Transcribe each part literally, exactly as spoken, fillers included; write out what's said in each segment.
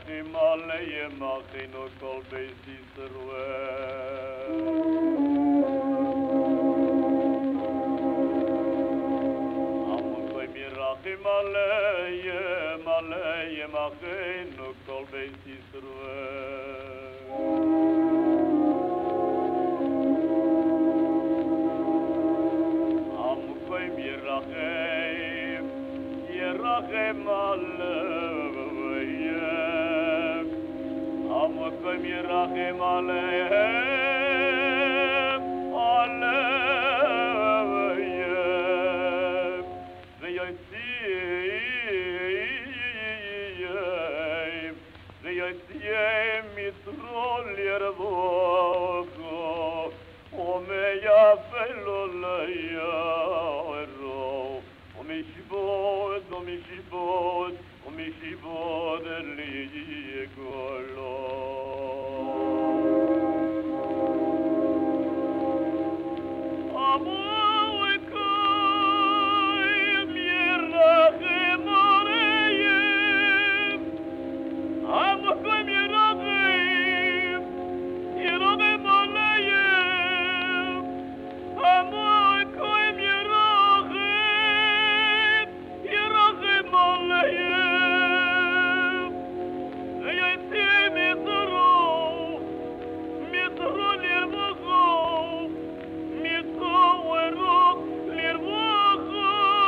Mirachim Aleim Achinu Kol Beis Yisrael. Amokoy Mirachim Aleim Aleim Achinu Kol Beis Yisrael. Amokoy Mirachim Yerachem Aleim Amokoy Mirachim Aleim Aleim V'yotziyim V'yotziyim Mitrol Yervocho Omeyafelo Leyaro Omishibod, Omishibod, Omishibod Eligolo. Amoikoyim Yerachem Aleim Amoikoyim Yerachem Yerachem Aleim Amoikoyim Yerachem Yerachem Aleim V'yotzei Mitro Mitro Lirvocho Mitro Erok Lirvocho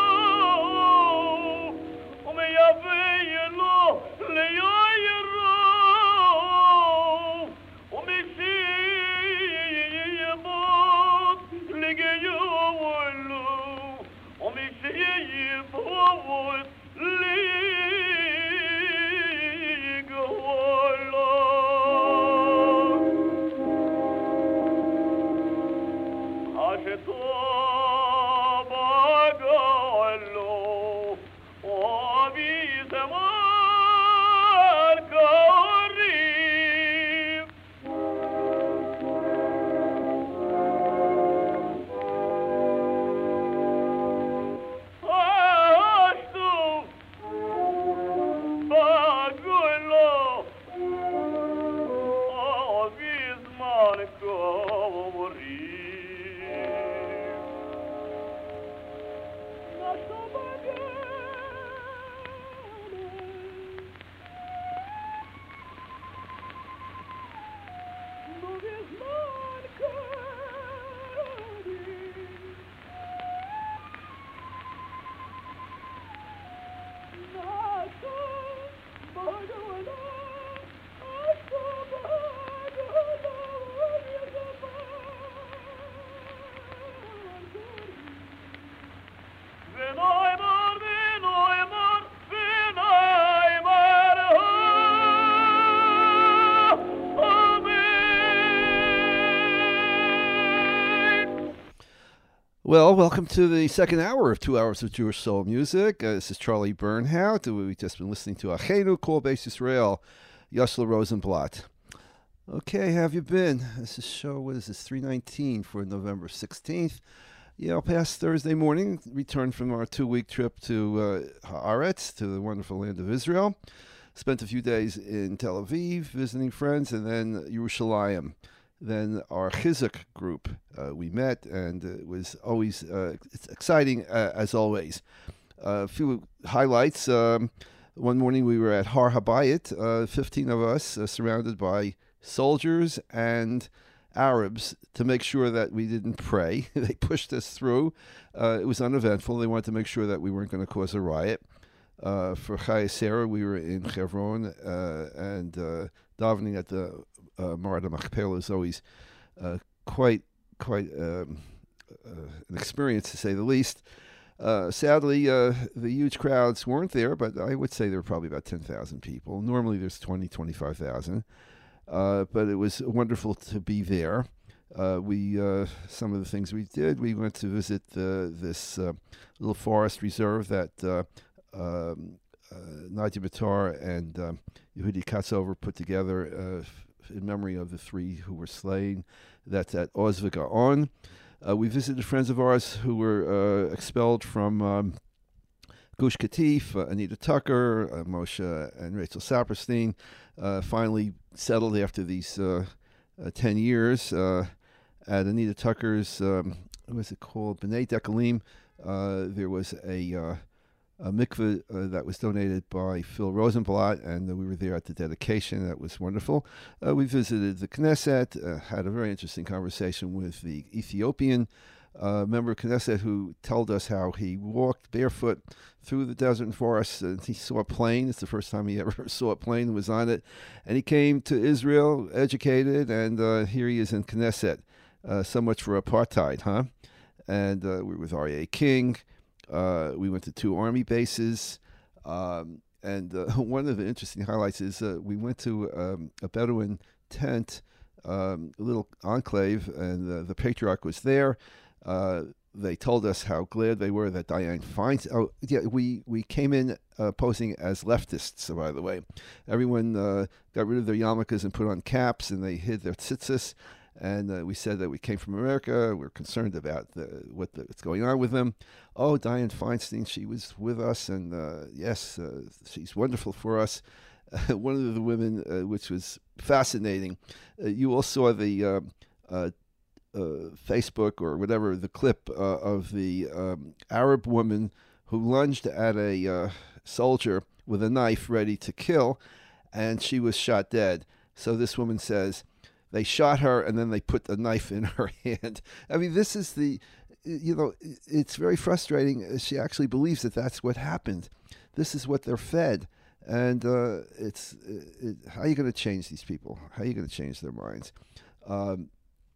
Umeyavei Elo Leyoyero Umeshiyemot Ligeyolo Umeshiyemot Ligeyolo Hashetov Agolo Ovizemal Korim Ashtu Bagolo Ovizman Korim Ashtu Bagolo Ovizman Korim Ashtu Bagolo Ashtu Bagolo V'noimar, v'noimar, v'noimar, Amen. Well, welcome to the second hour of two hours of Jewish soul music. Uh, this is Charlie Bernhout. We've just been listening to Achenu Kol Beis Yisrael, Yossel Rosenblatt. Okay, how have you been? This is show, what is this, three nineteen for November sixteenth. Yeah, past Thursday morning, returned from our two-week trip to uh, Haaretz, to the wonderful land of Israel. Spent a few days in Tel Aviv, visiting friends, and then Yerushalayim. Then our Chizuk group, uh, we met, and it was always uh, it's exciting, uh, as always. Uh, a few highlights. Um, one morning we were at Har Habayit, uh, fifteen of us, uh, surrounded by soldiers and Arabs, to make sure that we didn't pray. They pushed us through. Uh, it was uneventful. They wanted to make sure that we weren't going to cause a riot. Uh, for Chayei Sarah, we were in Hebron, uh, and uh, davening at the uh, Marad Machpelah is always uh, quite quite um, uh, an experience, to say the least. Uh, sadly, uh, the huge crowds weren't there, but I would say there were probably about ten thousand people. Normally there's twenty, twenty-five thousand. Uh, but it was wonderful to be there. Uh, we uh, some of the things we did, we went to visit uh, this uh, little forest reserve that uh, um, uh, Nadia Bitar and um, Yehudi Katzover put together uh, in memory of the three who were slain. That's at Oz V'Gaon. Uh, we visited friends of ours who were uh, expelled from um, Gush Katif, uh, Anita Tucker, uh, Moshe and Rachel Saperstein uh, finally settled after these uh, uh, ten years uh, at Anita Tucker's, um, what was it called, B'nai Dekalim. Uh, there was a, uh, a mikveh uh, that was donated by Phil Rosenblatt, and uh, we were there at the dedication. That was wonderful. Uh, we visited the Knesset, uh, had a very interesting conversation with the Ethiopian uh, member of Knesset who told us how he walked barefoot through the desert and forest, and he saw a plane. It's the first time he ever saw a plane and was on it. And he came to Israel, educated, and uh, here he is in Knesset. Uh, so much for apartheid, huh? And uh, we were with Aryeh King. Uh, we went to two army bases. Um, and uh, one of the interesting highlights is uh, we went to um, a Bedouin tent, um, a little enclave, and uh, the patriarch was there. Uh, they told us how glad they were that Dianne Feinstein. Oh, yeah, we, we came in uh, posing as leftists, by the way. Everyone uh, got rid of their yarmulkes and put on caps, and they hid their tzitzis. And uh, we said that we came from America. We're concerned about the, what the, what's going on with them. Oh, Dianne Feinstein, she was with us, and uh, yes, uh, she's wonderful for us. Uh, one of the women, uh, which was fascinating, uh, you all saw the uh, uh, uh, Facebook or whatever, the clip uh, of the um, Arab woman who lunged at a uh, soldier with a knife ready to kill, and she was shot dead. So this woman says, they shot her, and then they put the knife in her hand. I mean, this is the, you know, it's very frustrating. She actually believes that that's what happened. This is what they're fed. And uh, it's, it, how are you going to change these people? How are you going to change their minds? Um,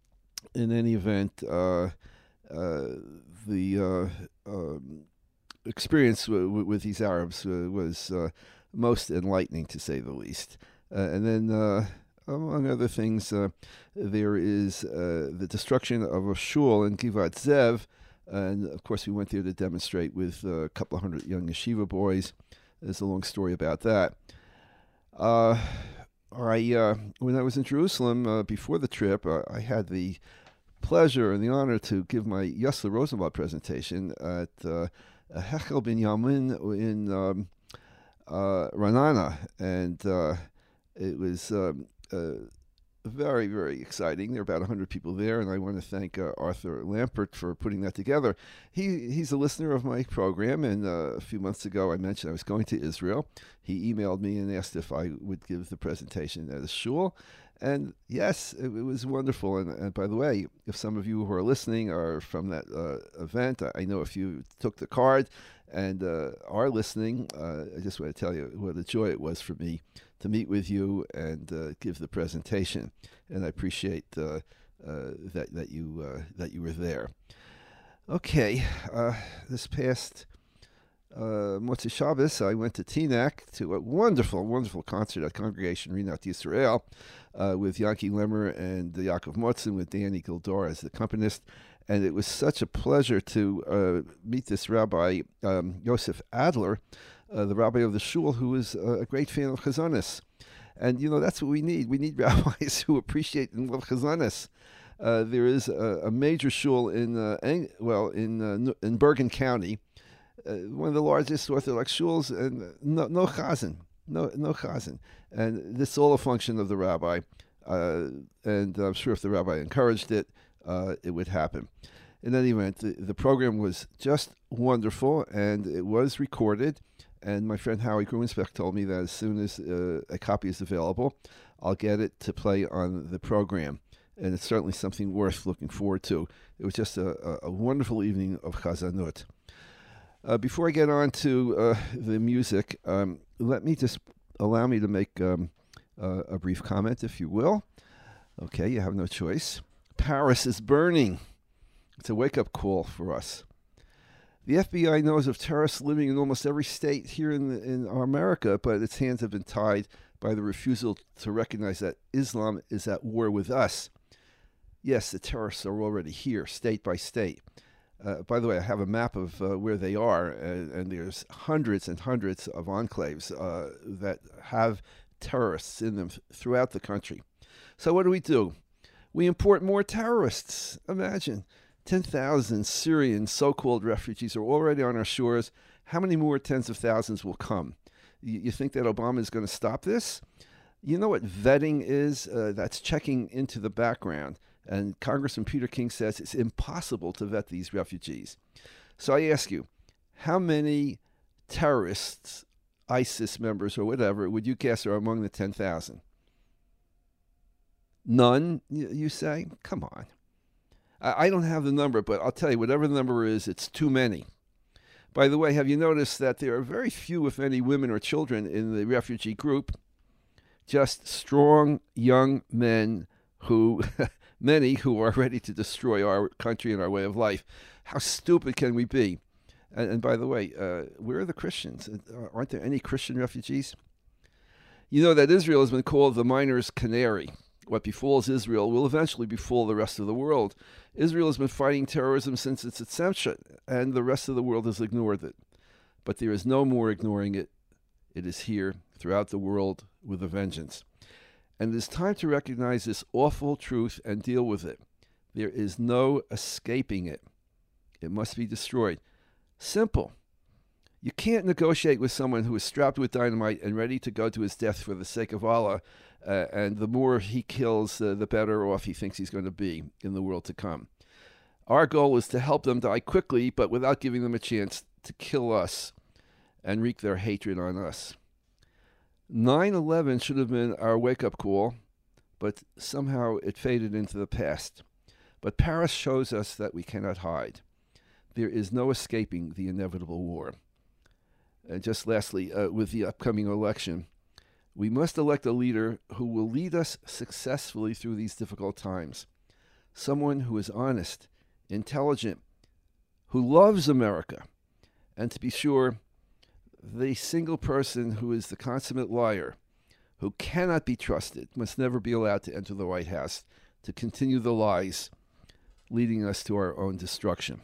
in any event, uh, uh, the uh, um, experience w- w- with these Arabs uh, was uh, most enlightening, to say the least. Uh, and then... Uh, Among other things, uh, there is uh, the destruction of a shul in Givat Zev, and of course we went there to demonstrate with uh, a couple of hundred young yeshiva boys. There's a long story about that. Uh, I, uh, when I was in Jerusalem uh, before the trip, uh, I had the pleasure and the honor to give my Yossele Rosenblatt presentation at uh, Hechel Binyamin in um, uh, Ra'anana, and uh, it was... Um, Uh, very, very exciting. There are about one hundred people there, and I want to thank uh, Arthur Lampert for putting that together. He He's a listener of my program, and uh, a few months ago I mentioned I was going to Israel. He emailed me and asked if I would give the presentation at a shul, and yes, it, it was wonderful. And, and by the way, if some of you who are listening are from that uh, event, I, I know if you took the card and uh, are listening, uh, I just want to tell you what a joy it was for me to meet with you and uh, give the presentation, and I appreciate uh, uh, that that you uh, that you were there. Okay, uh, this past uh, Motzei Shabbos, I went to Teaneck to a wonderful, wonderful concert at Congregation Rinat Yisrael uh, with Yanki Lemmer and uh, Yaakov Motzen, with Danny Gildor as the accompanist. And it was such a pleasure to uh, meet this Rabbi, um, Yosef Adler, uh, the rabbi of the shul, who is uh, a great fan of Chazanis. And, you know, that's what we need. We need rabbis who appreciate and love Chazanis. Uh, there is a, a major shul in, uh, Eng- well, in uh, in Bergen County, uh, one of the largest Orthodox shuls, and no, no chazan, no, no chazan. And this is all a function of the rabbi. Uh, and I'm sure if the rabbi encouraged it, Uh, it would happen. In any event, the, the program was just wonderful, and it was recorded. And my friend Howie Gruensbeck told me that as soon as uh, a copy is available, I'll get it to play on the program. And it's certainly something worth looking forward to. It was just a, a, a wonderful evening of Chazanut. Uh, before I get on to uh, the music, um, let me just allow me to make um, uh, a brief comment, if you will. Okay, you have no choice. Paris is burning. It's a wake-up call for us. The F B I knows of terrorists living in almost every state here in, the, in America, but its hands have been tied by the refusal to recognize that Islam is at war with us. Yes, the terrorists are already here, state by state. Uh, by the way, I have a map of uh, where they are, and, and there's hundreds and hundreds of enclaves uh, that have terrorists in them th- throughout the country. So what do we do? We import more terrorists. Imagine, ten thousand Syrian so-called refugees are already on our shores, How many more tens of thousands will come? You, you think that Obama is going to stop this? You know what vetting is? Uh, that's checking into the background. And Congressman Peter King says it's impossible to vet these refugees. So I ask you, how many terrorists, ISIS members or whatever, would you guess are among the ten thousand? None, you say? Come on. I, I don't have the number, but I'll tell you, whatever the number is, it's too many. By the way, have you noticed that there are very few, if any, women or children in the refugee group? Just strong young men who, many who are ready to destroy our country and our way of life. How stupid can we be? And, and by the way, uh, where are the Christians? Aren't there any Christian refugees? You know that Israel has been called the miner's canary. What befalls Israel will eventually befall the rest of the world. Israel has been fighting terrorism since its inception, and the rest of the world has ignored it. But there is no more ignoring it. It is here throughout the world with a vengeance. And it is time to recognize this awful truth and deal with it. There is no escaping it. It must be destroyed. Simple. You can't negotiate with someone who is strapped with dynamite and ready to go to his death for the sake of Allah, uh, and the more he kills, uh, the better off he thinks he's going to be in the world to come. Our goal is to help them die quickly, but without giving them a chance to kill us and wreak their hatred on us. nine eleven should have been our wake-up call, but somehow it faded into the past. But Paris shows us that we cannot hide. There is no escaping the inevitable war. And just lastly, uh, with the upcoming election, we must elect a leader who will lead us successfully through these difficult times. Someone who is honest, intelligent, who loves America, and to be sure, the single person who is the consummate liar, who cannot be trusted, must never be allowed to enter the White House to continue the lies leading us to our own destruction.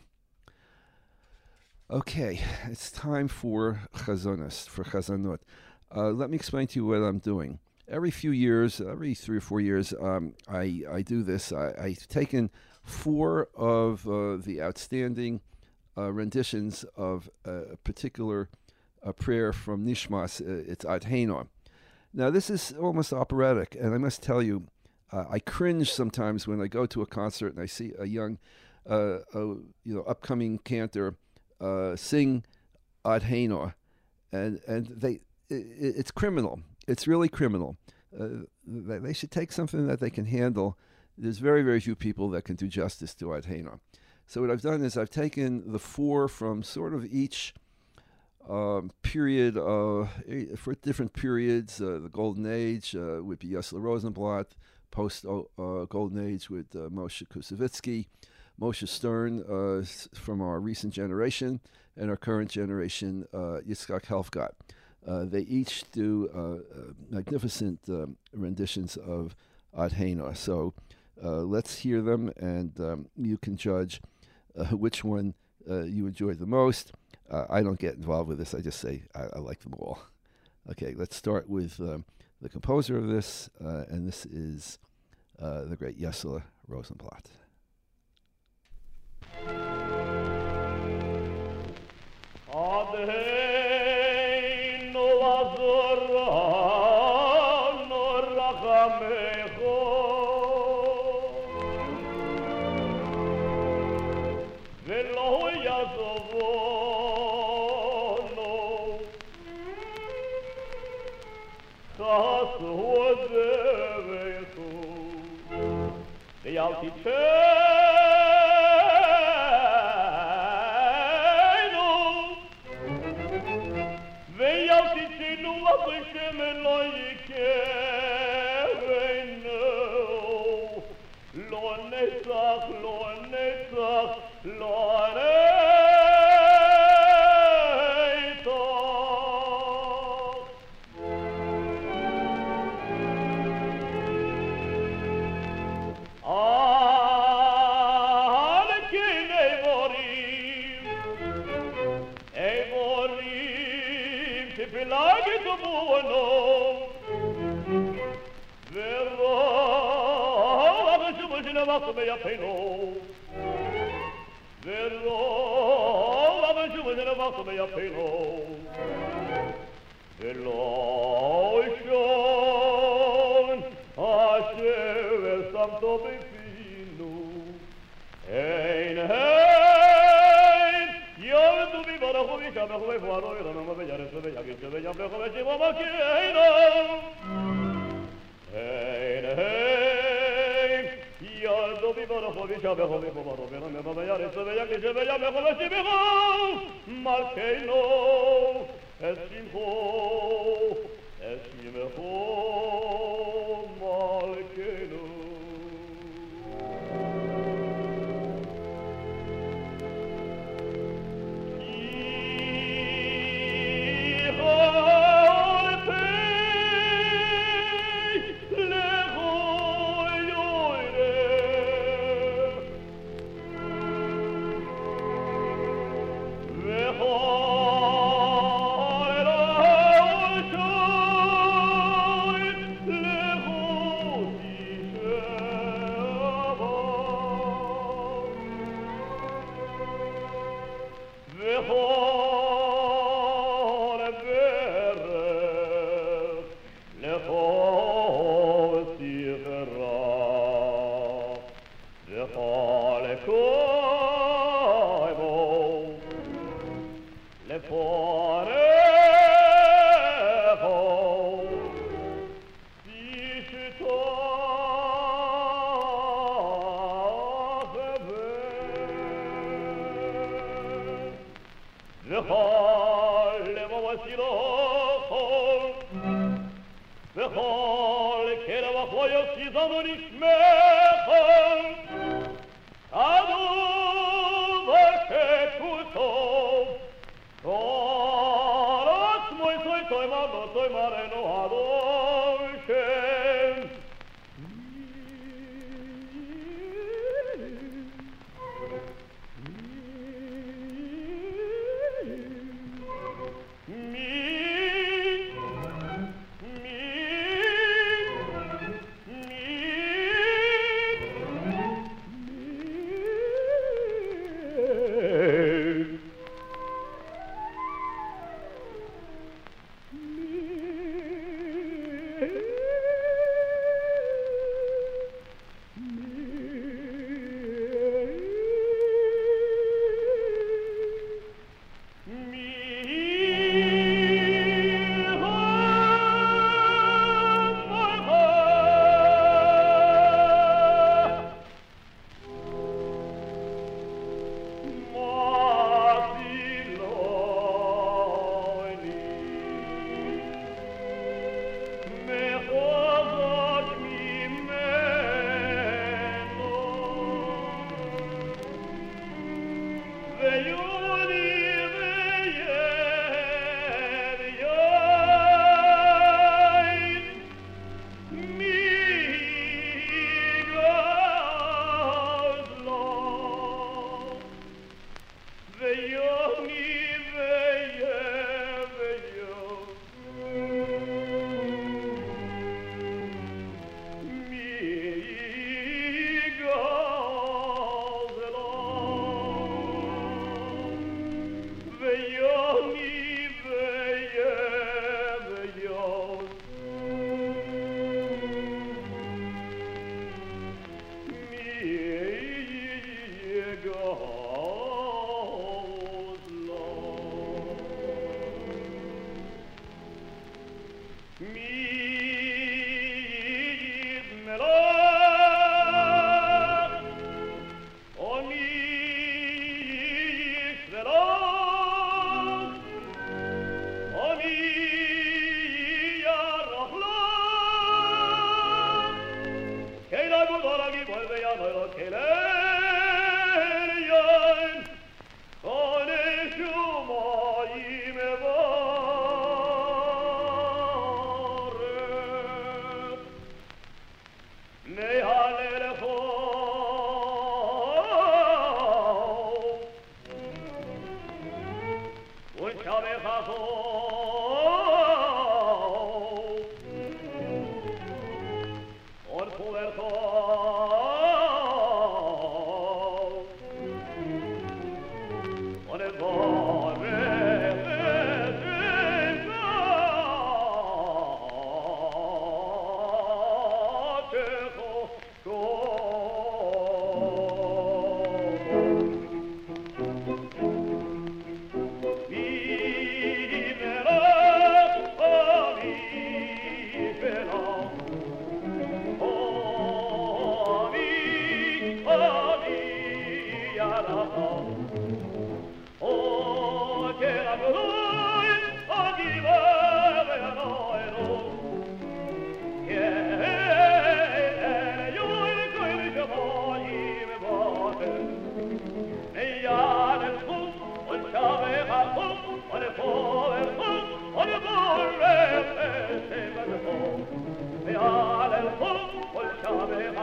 Okay, it's time for chazonos, for chazanot. Uh, let me explain to you what I'm doing. Every few years, every three or four years, um, I, I do this. I, I've taken four of uh, the outstanding uh, renditions of a particular uh, prayer from Nishmas. Uh, it's Ad Heino. Now, this is almost operatic, and I must tell you, uh, I cringe sometimes when I go to a concert and I see a young, uh, a, you know, upcoming cantor Uh, sing Ad Heino, and and they it, it's criminal. It's really criminal. Uh, they, they should take something that they can handle. There's very very few people that can do justice to Ad Heino. So what I've done is I've taken the four from sort of each um, period uh, for different periods. Uh, the Golden Age uh, would be Yossele Rosenblatt. Post uh, Golden Age with uh, Moshe Kusevitsky. Moshe Stern uh, from our recent generation, and our current generation, uh, Yitzhak Helfgott. Uh, they each do uh, uh, magnificent um, renditions of Ad Heino. So uh, let's hear them, and um, you can judge uh, which one uh, you enjoy the most. Uh, I don't get involved with this. I just say I, I like them all. Okay, let's start with um, the composer of this, uh, and this is uh, the great Yossele Rosenblatt. Ad Heino azorano rachamecho velo yazovono chasu odevechu ve'al titeh Verro, ne wacht me ja pelo. Velo schon, asher samto befinu. Ein hein, yom tu vi barakhu vi shabakhu vi fuaro irana ma bejare se beja git beja bekhu ve shiva ma keino. Ein hein, yom tu vi barakhu vi shabakhu vi fuaro irana ma bejare se beja git beja bekhu ve shiva ma keino. Esimho, esimho, malkenu.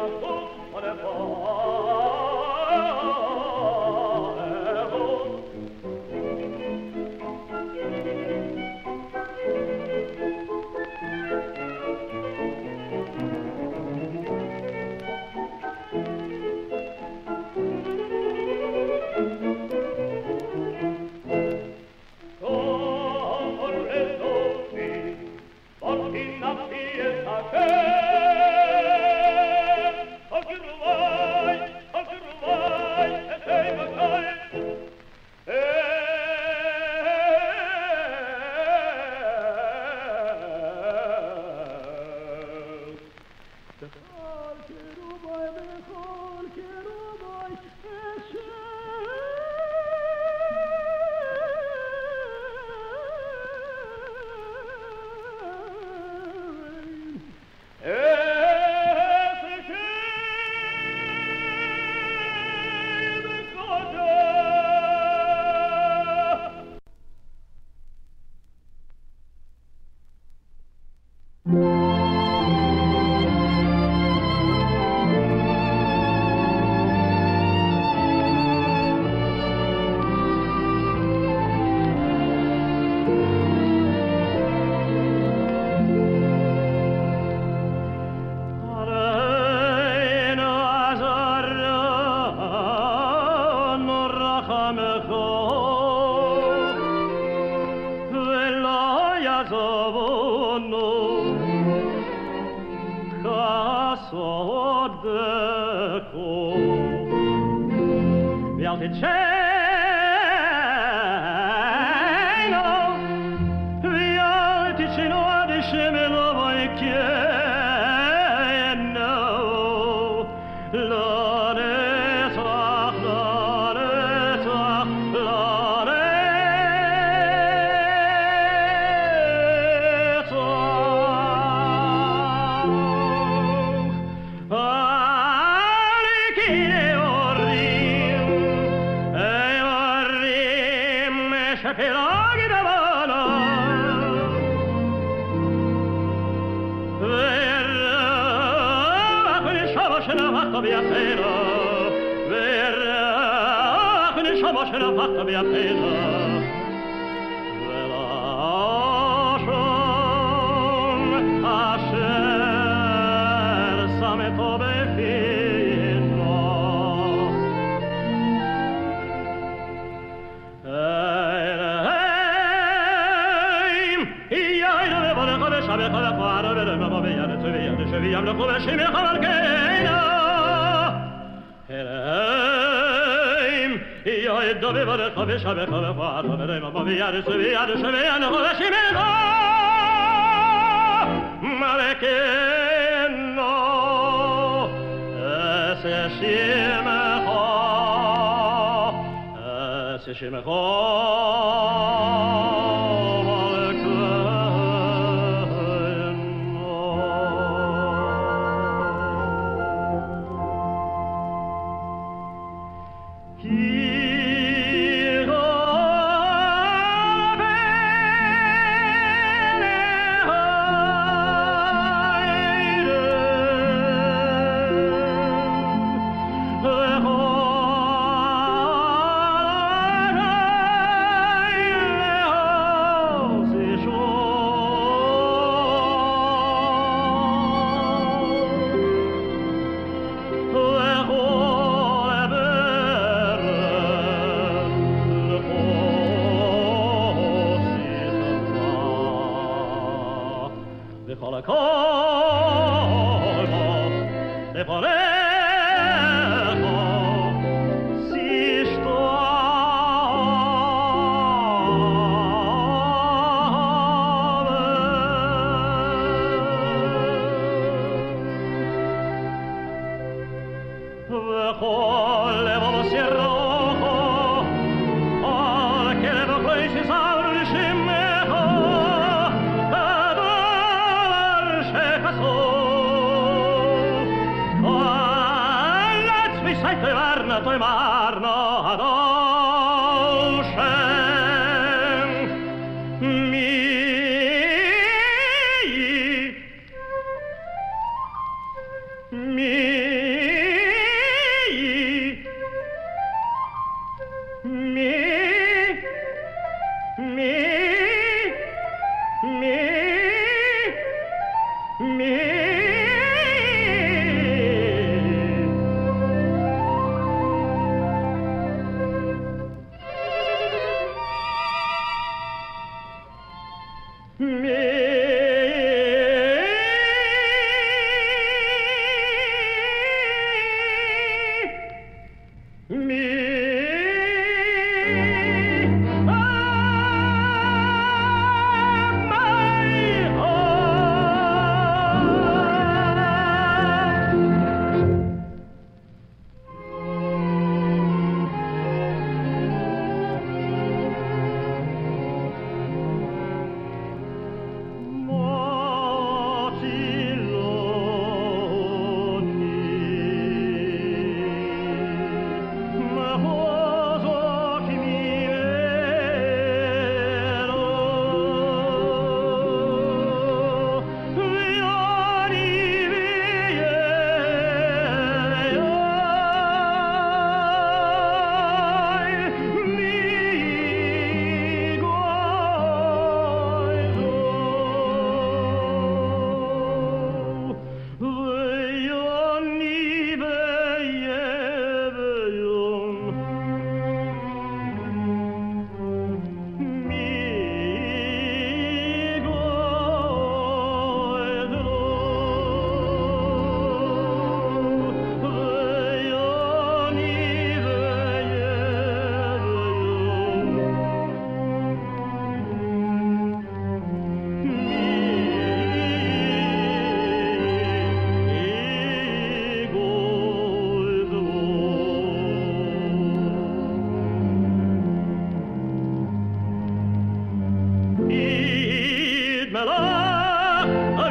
Mi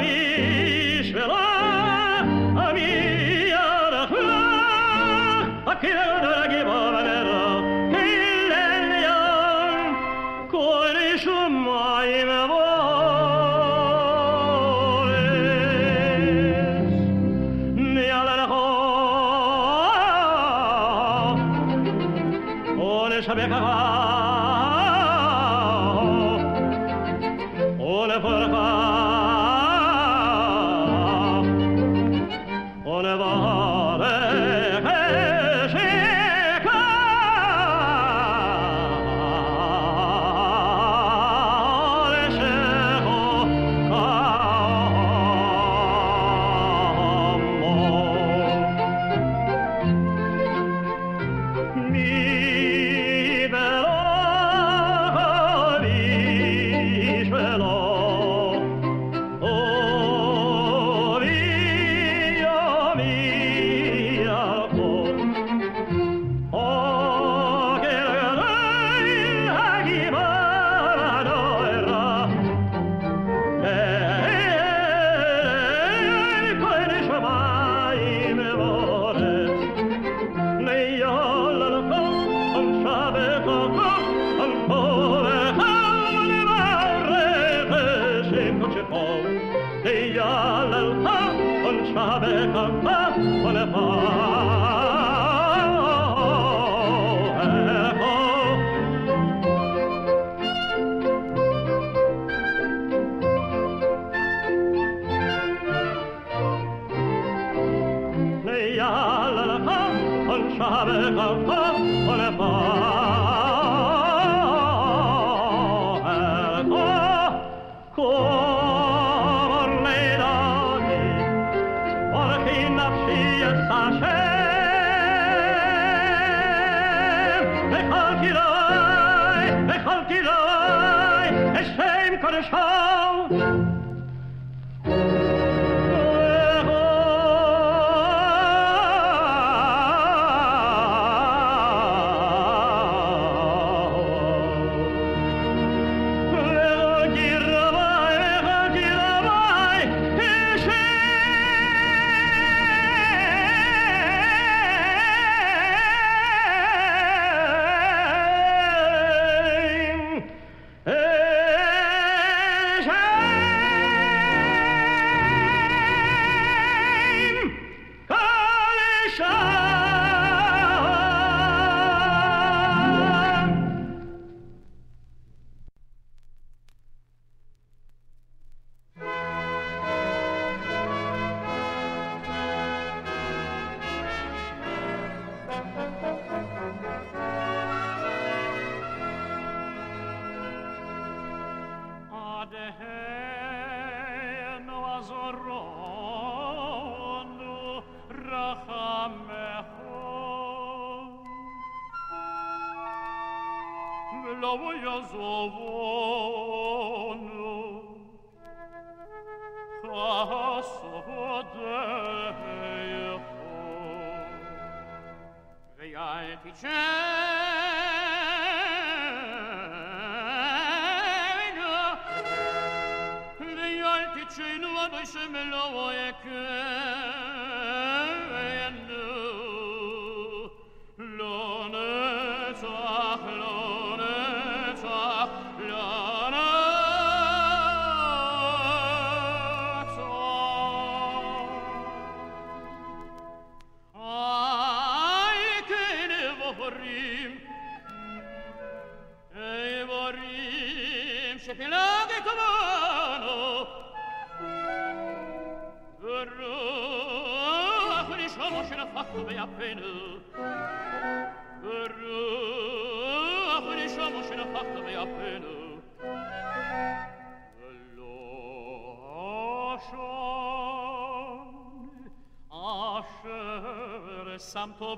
Santo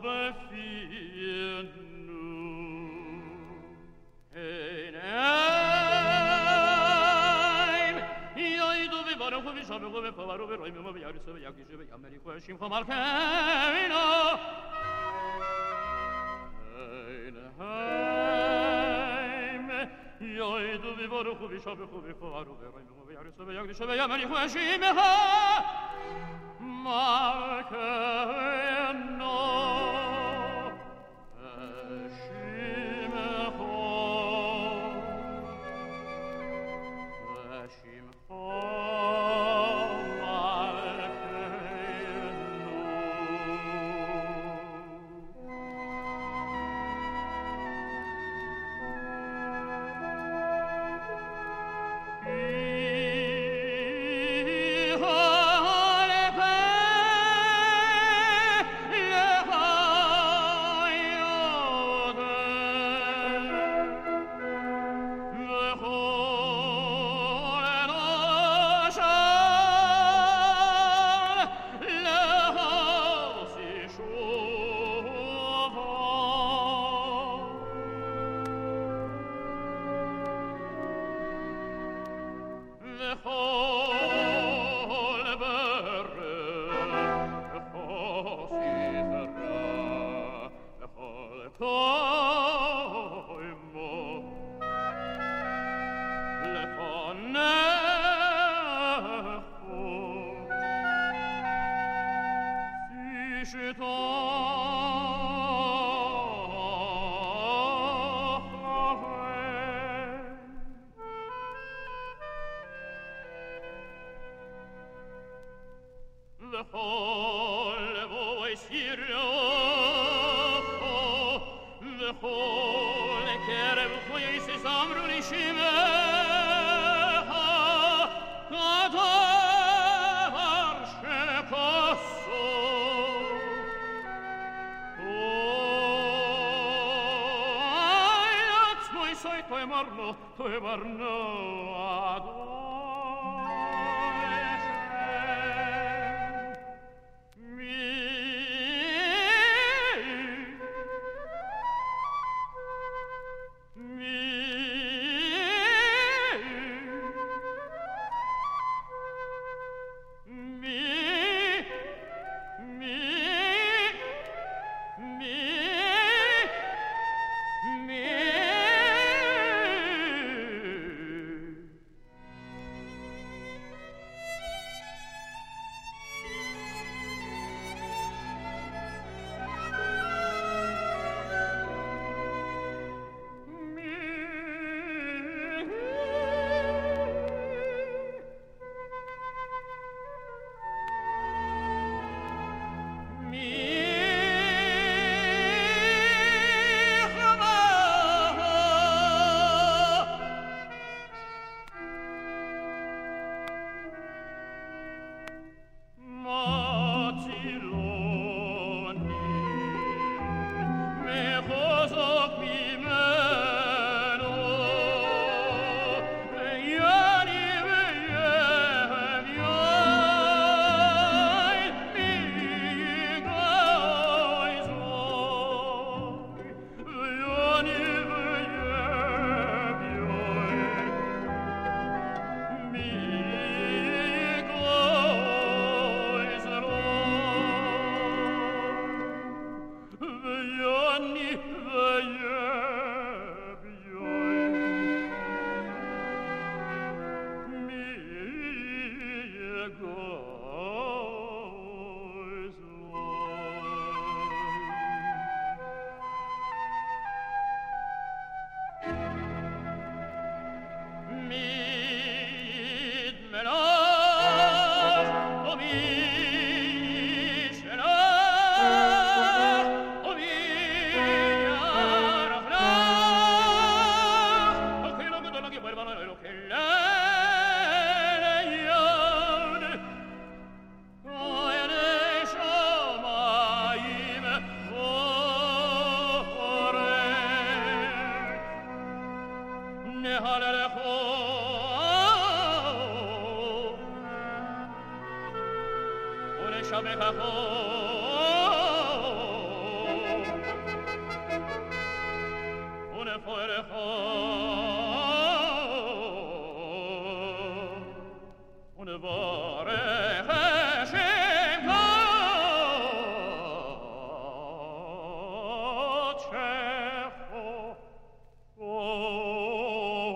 befien nu en ein io dove vado come sono come pavaro vero mi muovo io so io che io mi ricordo sim come al camino ein ein Joi du vi vor khu vi shobe khu vi faru ve rein mo ve arso ve yag di shobe yamani khu shim ha ma ke no shim ho shim ho Oh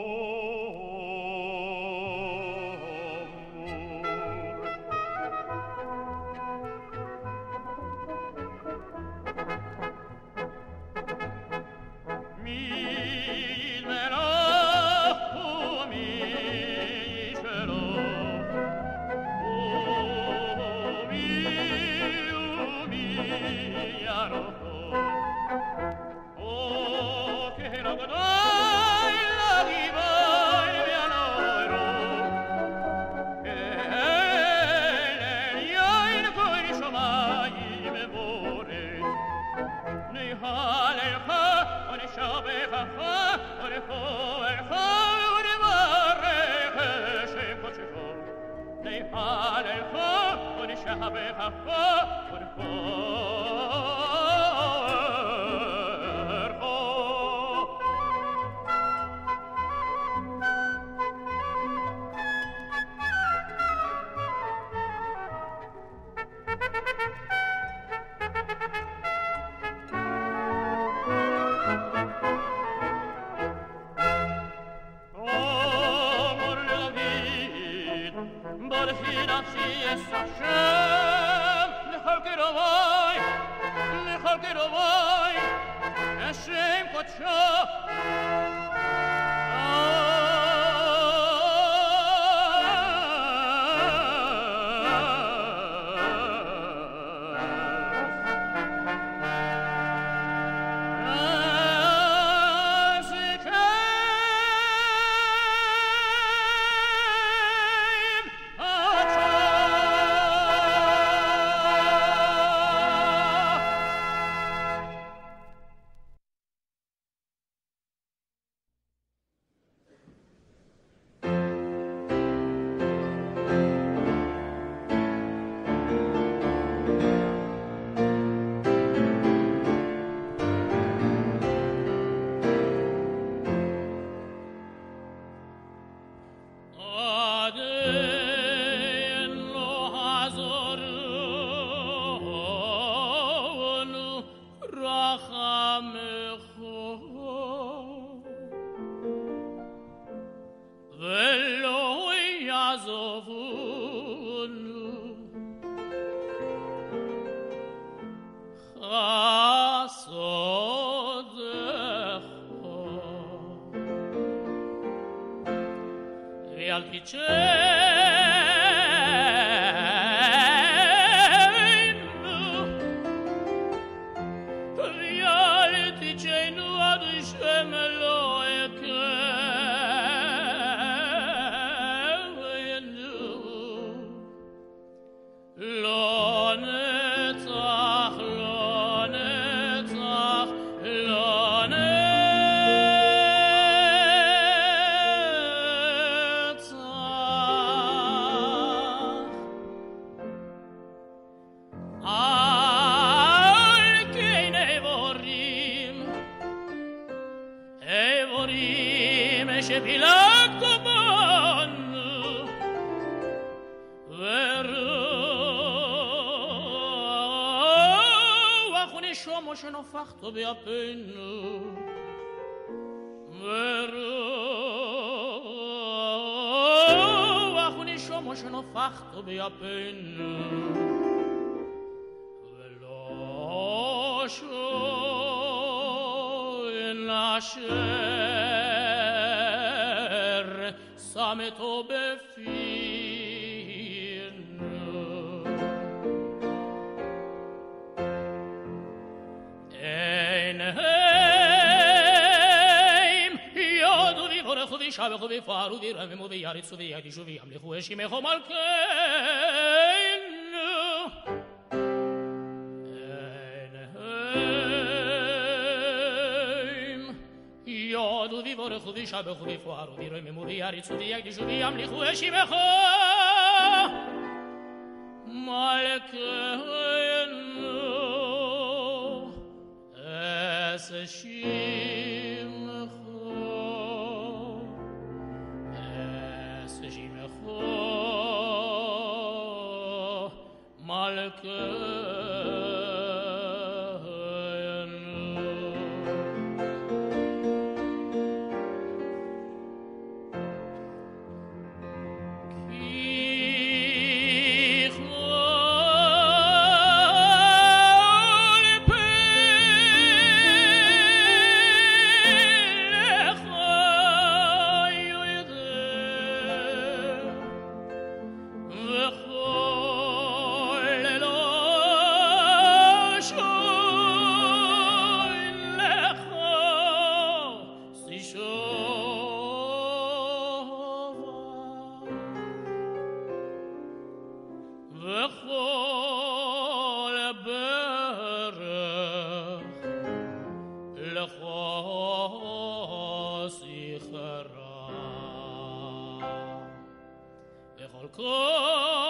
Call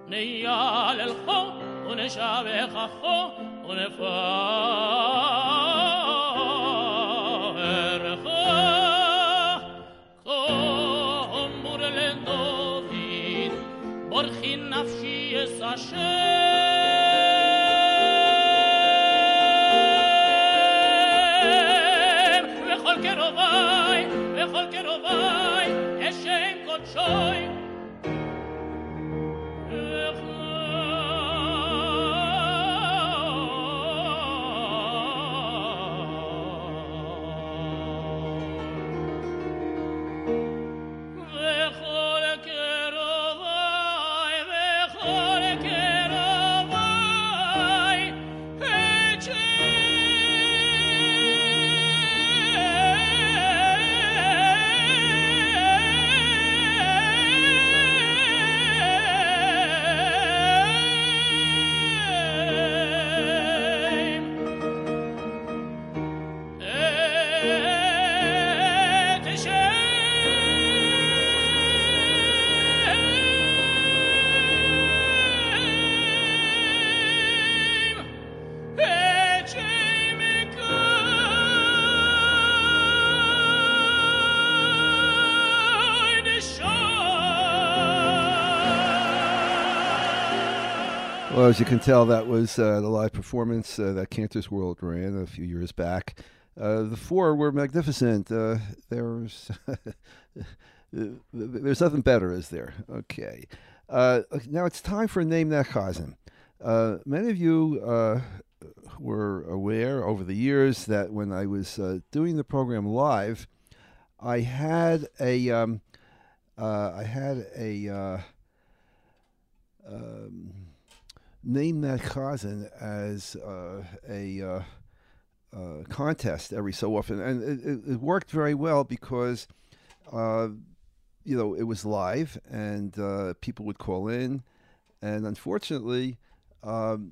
نيال الخو ونشابخ خو ونفار خو كومبر لندوفين برخي نفسي يساشم وخل كروباي وخل كروباي اشين كوتشوي Well, as you can tell, that was uh, the live performance uh, that Cantor's World ran a few years back. Uh, the four were magnificent. Uh, there's there's nothing better, is there? Okay. Uh, now it's time for Name That Chazan. Uh, many of you uh, were aware over the years that when I was uh, doing the program live, I had a um, uh, I had a uh, um, Name That Chazan as uh, a uh, uh, contest every so often, and it, it worked very well because uh, you know it was live and uh, people would call in, and unfortunately, um,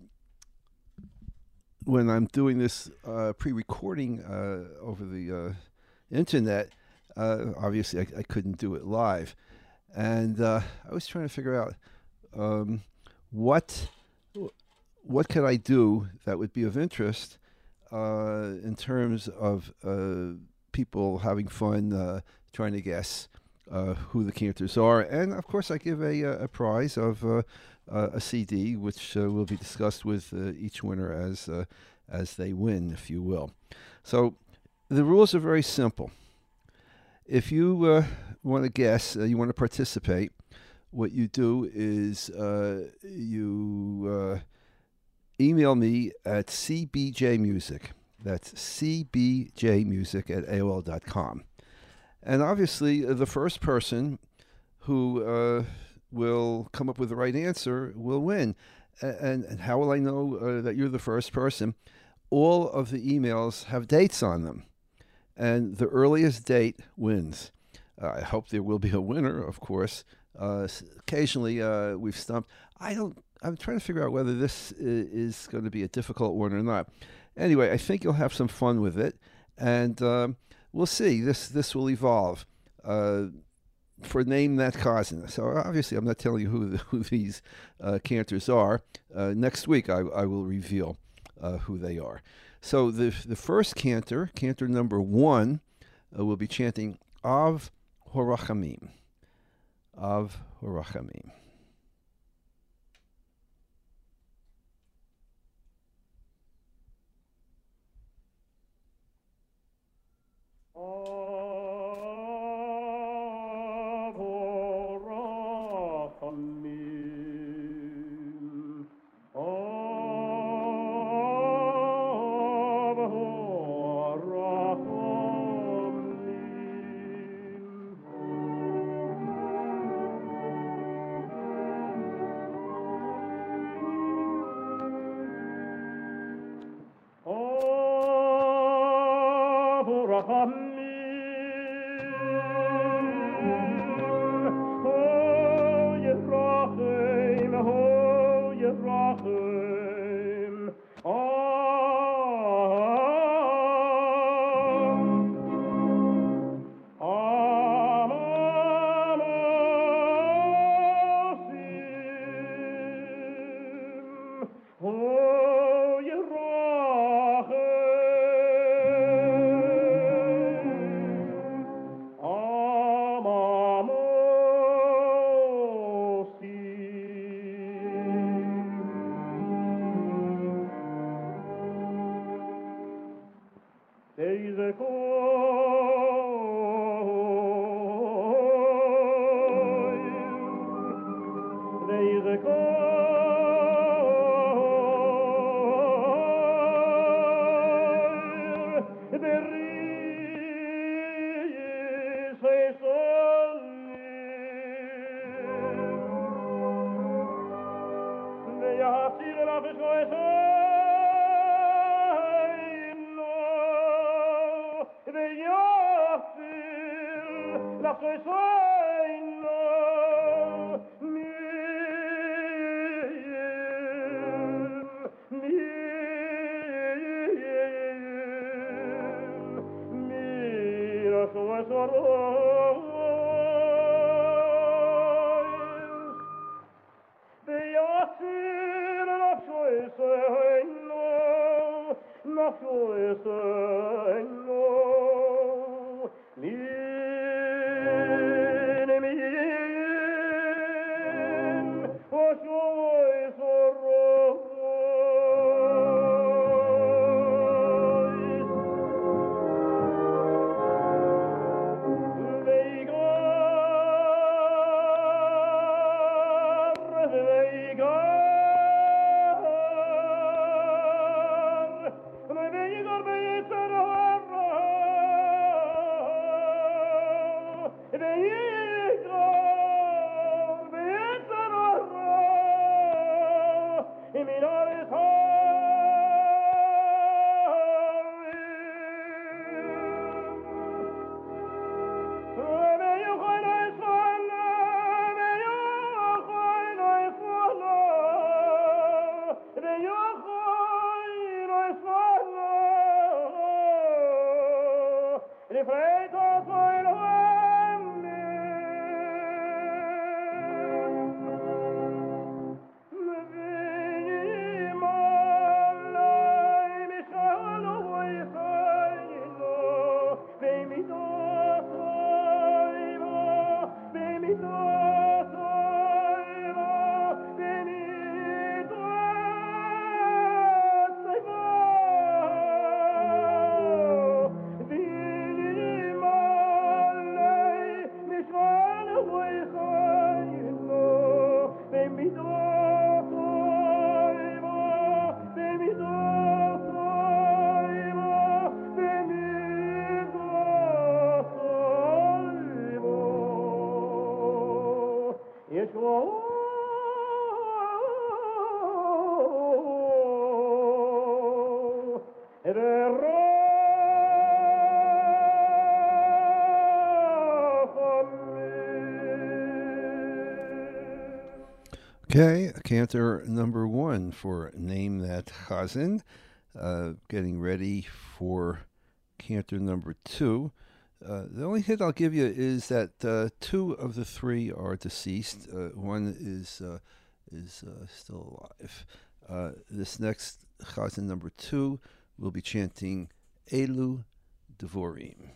when I'm doing this uh, pre-recording uh, over the uh, internet, uh, obviously I, I couldn't do it live, and uh, I was trying to figure out um, what. What could I do that would be of interest uh, in terms of uh, people having fun uh, trying to guess uh, who the Cantors are? And, of course, I give a, a prize of uh, a C D, which uh, will be discussed with uh, each winner as, uh, as they win, if you will. So the rules are very simple. If you uh, want to guess, uh, you want to participate, what you do is uh, you... Uh, email me at c b j music. That's c b j music at A O L dot com. And obviously, uh, the first person who uh, will come up with the right answer will win. A- and, and how will I know uh, that you're the first person? All of the emails have dates on them. And the earliest date wins. Uh, I hope there will be a winner, of course. Uh, occasionally, uh, we've stumped. I don't I'm trying to figure out whether this is going to be a difficult one or not. Anyway, I think you'll have some fun with it, and um, we'll see. This this will evolve uh, for Name That Chazan. So obviously, I'm not telling you who the, who these uh, cantors are. Uh, next week, I, I will reveal uh, who they are. So the the first cantor, cantor number one, uh, will be chanting Av Horachamim. Av Horachamim. Okay, cantor number one for Name That Chazan. Uh, getting ready for cantor number two. Uh, the only hint I'll give you is that uh, two of the three are deceased. Uh, one is uh, is uh, still alive. Uh, this next Chazan number two will be chanting Elu Devorim.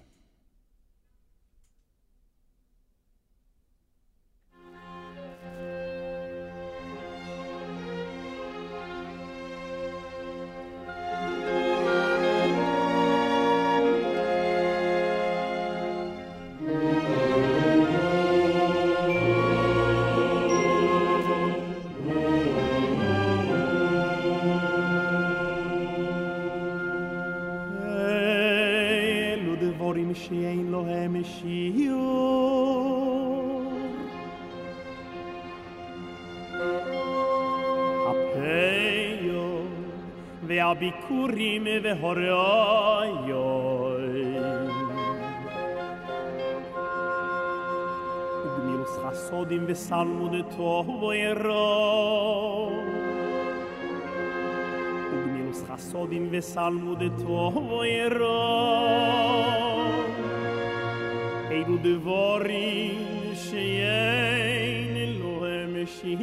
שאין להם שיעור הפיו והביקורים והוריון וגמילוס חסודים וסלמוד טוב ואירו וגמילוס חסודים וסלמוד טוב ואירו Eidu devorim sheyein lohem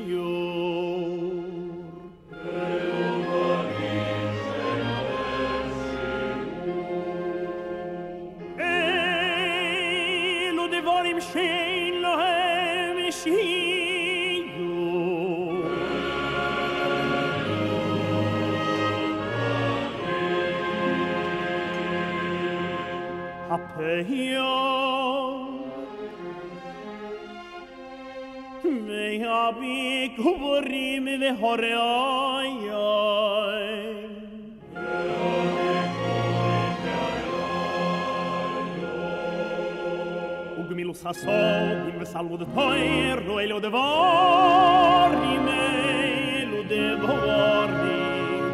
shiur. Eidu devorim sheyein lohem shiur. Eidu devorim sheyein lohem shiur. Hapeyo Abi kuborim vehoreoy Ugmilus hasodim vesalmud toir Elo devarim Elo דבורים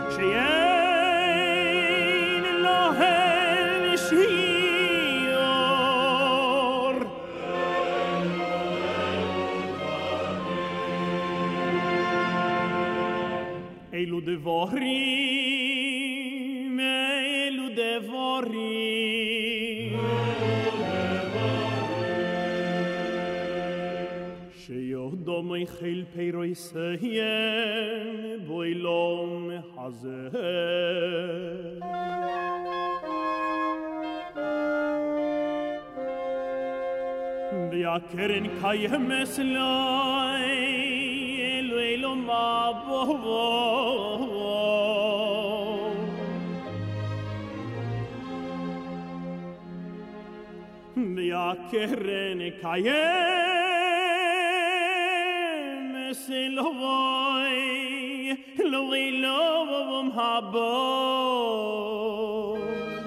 שאין להם שיעור. אלו דבורים, אלו דבורים שיהודו מיכל פירוי סיים בוי לא מחזר. והקרן קיימס לי אלו אלו מבוא והקרן קיימס אלוהי אלוהי לא מבוא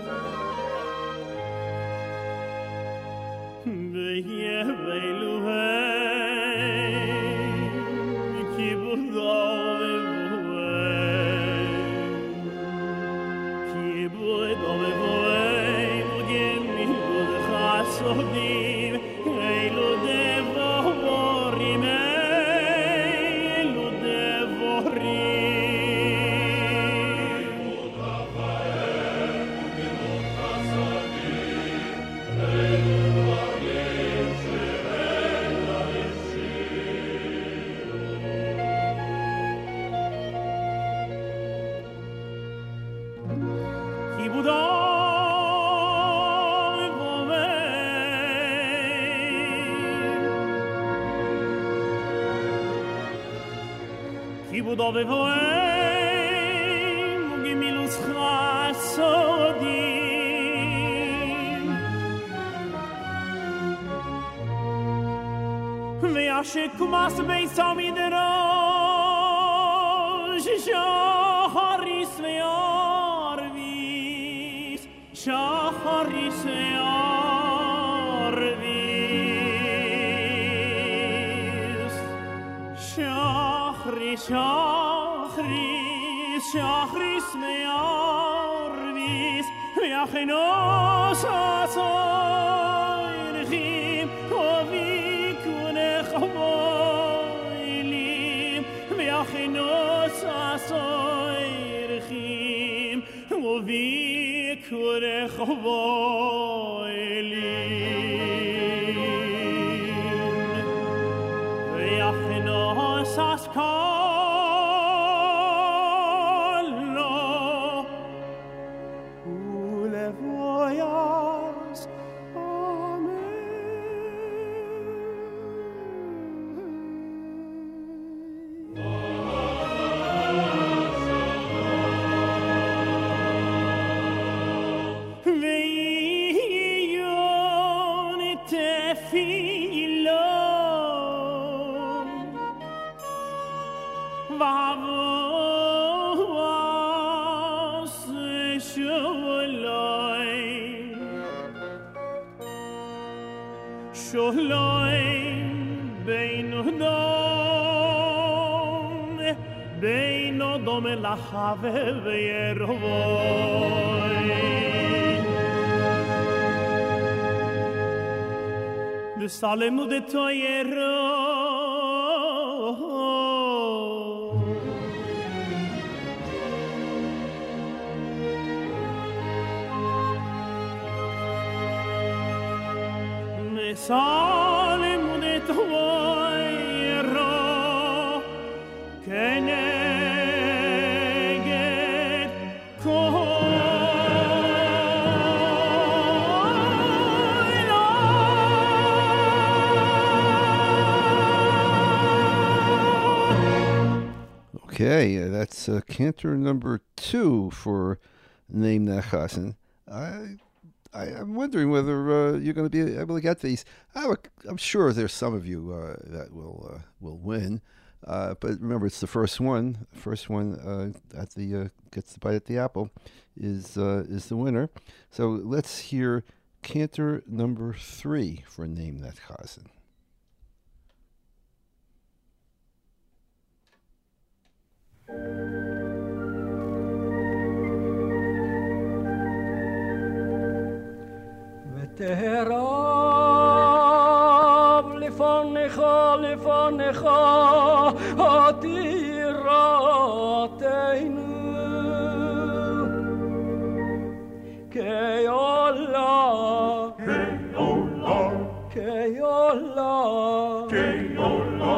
ויבלוהי Sodim, Eilu devorim, Eilu devorim. Udavaem, Gimut Chasadim, Eilu dvarim, She'en la'ishir. Kibudah Kibudo vevoem ugimilus chasodim Ve'ashekumas beisamidrosh Shacharis ve'arvis Shacharis ve'arvis Shachris Shachris, Shachris me'arvis, ve'achenos asoyrchim, ovikunech voilim, ve'achenos asoyrchim, ovikunech voilim, ve'achenos asoyrchim, Shohlaim bein odom bein odom lachave ve'ervoi V'salemu de toyero Salem de toyero keneget koilo Okay, uh, that's uh, cantor number two for Name That Chazan. I I, I'm wondering whether uh, you're going to be able to get these. I have a, I'm sure there's some of you uh, that will uh, will win, uh, but remember it's the first one. First one uh, at the uh, gets the bite at the apple is uh, is the winner. So let's hear cantor number three for Name That Chazan. רב לפניך לפניך עתירתנו כעולה כעולה כעולה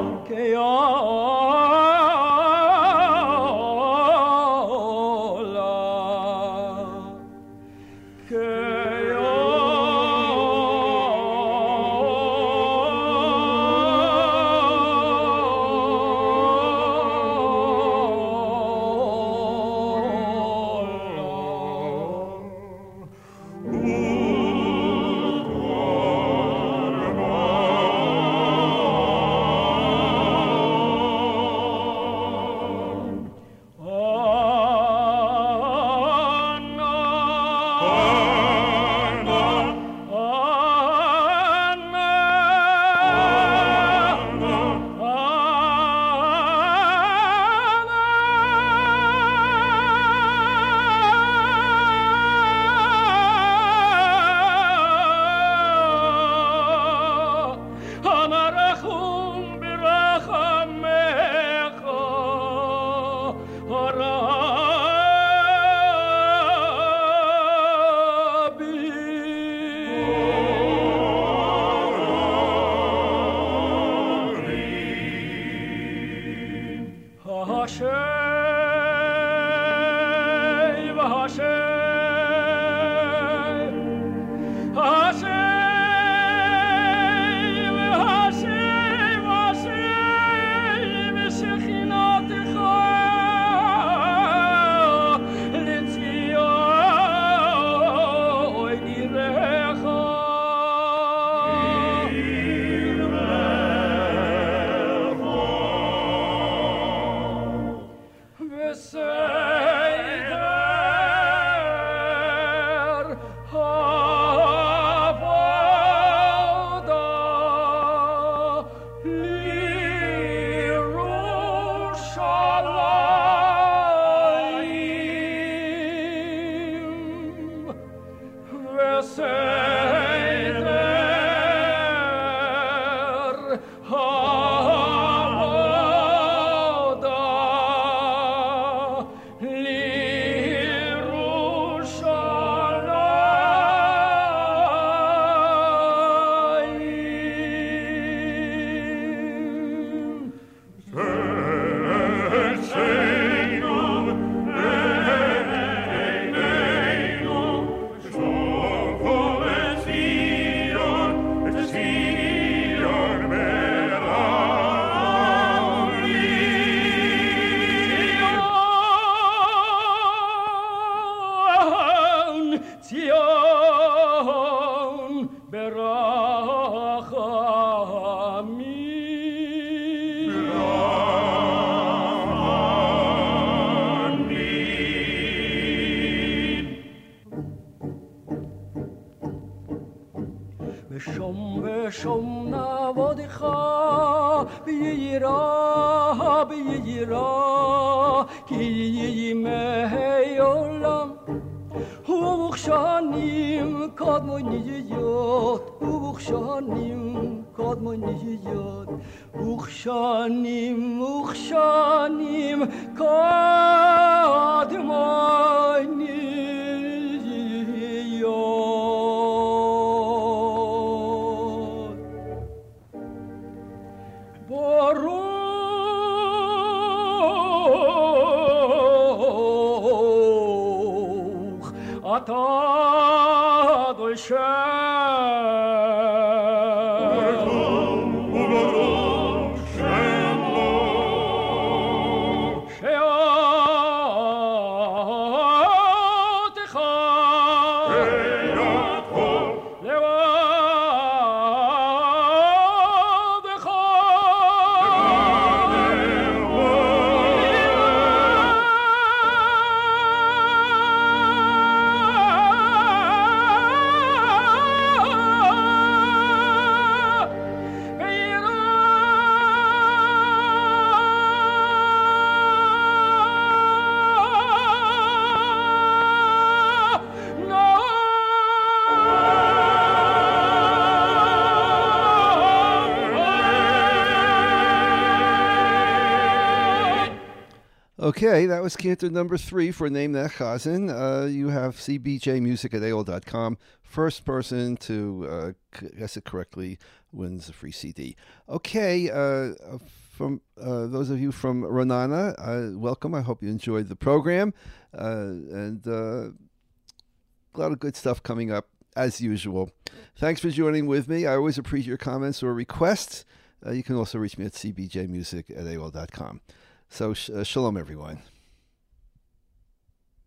Okay, that was canto number three for Name That Chazan. Uh, you have c b j music at a o l dot com. First person to uh, guess it correctly wins a free C D. Okay, uh, from uh, those of you from Renana, uh, welcome. I hope you enjoyed the program. Uh, and uh, a lot of good stuff coming up, as usual. Thanks for joining with me. I always appreciate your comments or requests. Uh, you can also reach me at c b j music at a o l dot com. So, sh- uh, shalom, everyone.